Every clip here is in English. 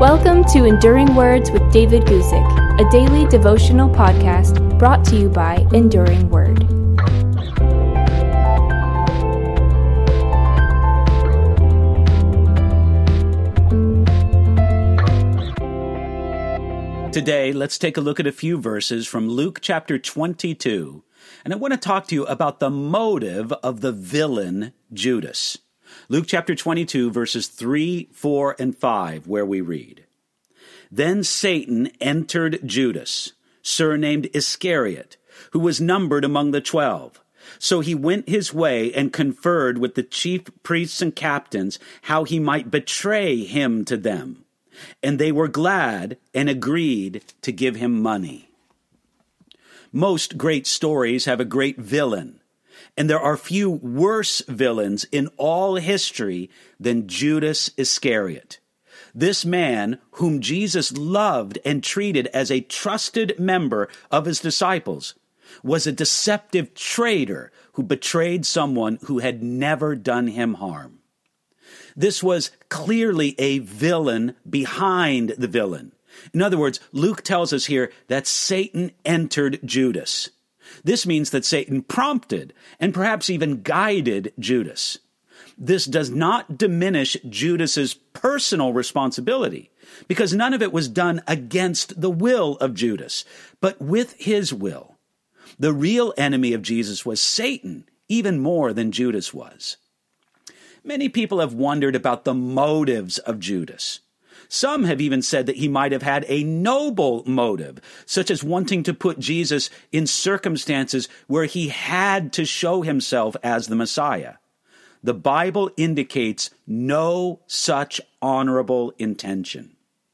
Welcome to Enduring Words with David Guzik, a daily devotional podcast brought to you by Enduring Word. Today, let's take a look at a few verses from Luke chapter 22, and I want to talk to you about the motive of the villain Judas. Luke chapter 22, verses 3, 4, and 5, where we read, "Then Satan entered Judas, surnamed Iscariot, who was numbered among the 12. So he went his way and conferred with the chief priests and captains how he might betray him to them. And they were glad and agreed to give him money." Most great stories have a great villain, and there are few worse villains in all history than Judas Iscariot. This man, whom Jesus loved and treated as a trusted member of his disciples, was a deceptive traitor who betrayed someone who had never done him harm. This was clearly a villain behind the villain. In other words, Luke tells us here that Satan entered Judas. This means that Satan prompted and perhaps even guided Judas. This does not diminish Judas's personal responsibility, because none of it was done against the will of Judas, but with his will. The real enemy of Jesus was Satan, even more than Judas was. Many people have wondered about the motives of Judas. Some have even said that he might have had a noble motive, such as wanting to put Jesus in circumstances where he had to show himself as the Messiah. The Bible indicates no such honorable intention.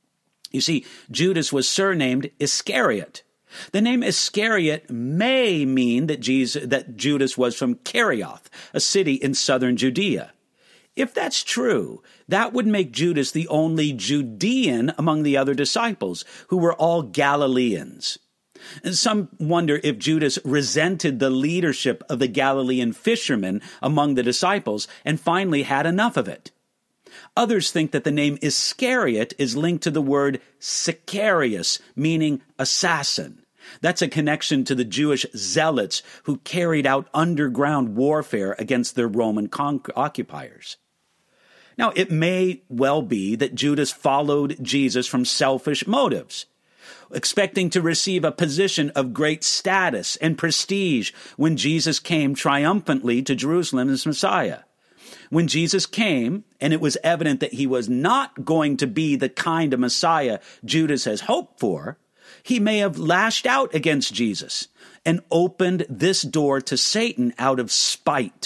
You see, Judas was surnamed Iscariot. The name Iscariot may mean that Judas was from Kerioth, a city in southern Judea. If that's true, that would make Judas the only Judean among the other disciples, who were all Galileans. And some wonder if Judas resented the leadership of the Galilean fishermen among the disciples and finally had enough of it. Others think that the name Iscariot is linked to the word Sicarius, meaning assassin. That's a connection to the Jewish zealots who carried out underground warfare against their Roman occupiers. Now, it may well be that Judas followed Jesus from selfish motives, expecting to receive a position of great status and prestige when Jesus came triumphantly to Jerusalem as Messiah. When Jesus came, and it was evident that he was not going to be the kind of Messiah Judas has hoped for, he may have lashed out against Jesus and opened this door to Satan out of spite.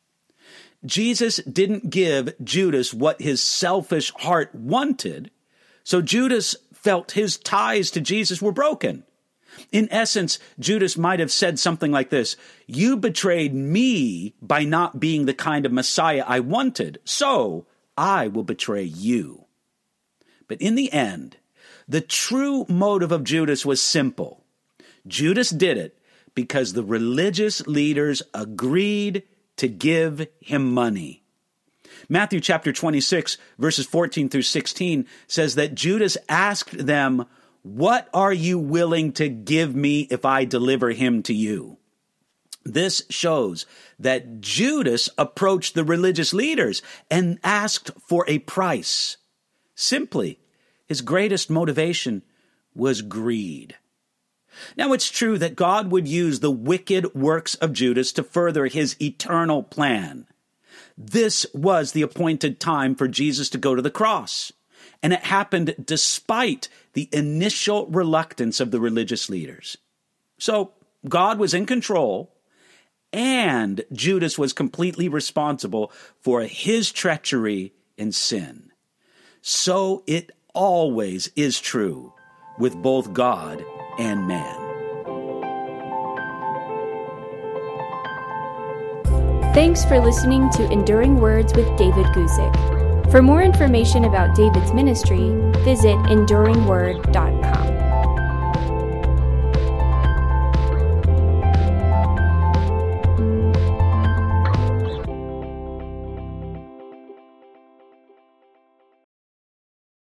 Jesus didn't give Judas what his selfish heart wanted, so Judas felt his ties to Jesus were broken. In essence, Judas might have said something like this: "You betrayed me by not being the kind of Messiah I wanted, so I will betray you." But in the end, the true motive of Judas was simple. Judas did it because the religious leaders agreed to give him money. Matthew chapter 26, verses 14 through 16 says that Judas asked them, "What are you willing to give me if I deliver him to you?" This shows that Judas approached the religious leaders and asked for a price. Simply, his greatest motivation was greed. Now, it's true that God would use the wicked works of Judas to further his eternal plan. This was the appointed time for Jesus to go to the cross, and it happened despite the initial reluctance of the religious leaders. So, God was in control, and Judas was completely responsible for his treachery and sin. So it always is true with both God and man. Thanks for listening to Enduring Words with David Guzik. For more information about David's ministry, visit enduringword.com.